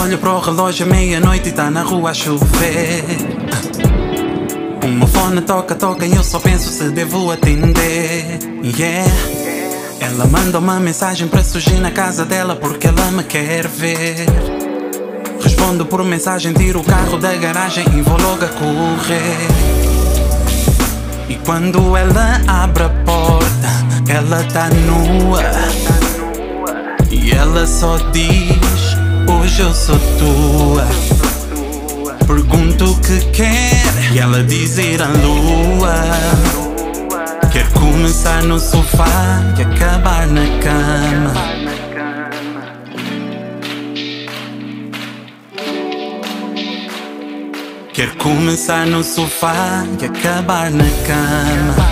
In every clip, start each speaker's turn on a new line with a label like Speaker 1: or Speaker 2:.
Speaker 1: Olho para o relógio, é meia-noite e tá na rua a chover. O meu fone toca e eu só penso se devo atender. Yeah. Ela manda uma mensagem para surgir na casa dela porque ela me quer ver. Respondo por mensagem, tiro o carro da garagem e vou logo a correr. E quando ela abre a porta, ela tá nua. E ela só diz: hoje eu sou tua. Pergunto o que quer e ela diz ir à lua. Quer começar no sofá e acabar na cama. Quer começar no sofá e acabar na cama.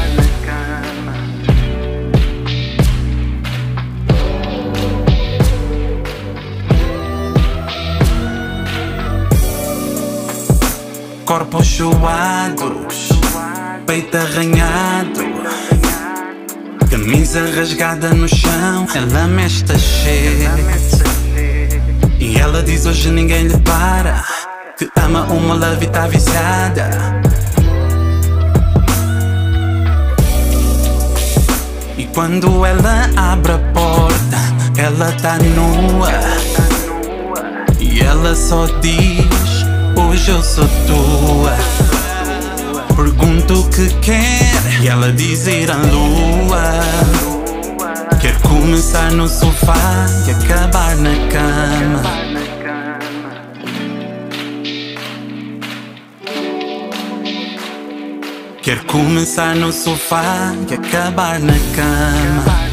Speaker 1: Corpos suados, peito arranhado, camisa rasgada no chão, ela mexe cheio. E ela diz hoje ninguém lhe para, que ama uma love e tá viciada. E quando ela abre a porta, ela tá nua. E ela só diz: hoje eu sou tua. Pergunto o que quer e ela diz ir à lua. Quer começar no sofá e acabar na cama. Quer começar no sofá e acabar na cama.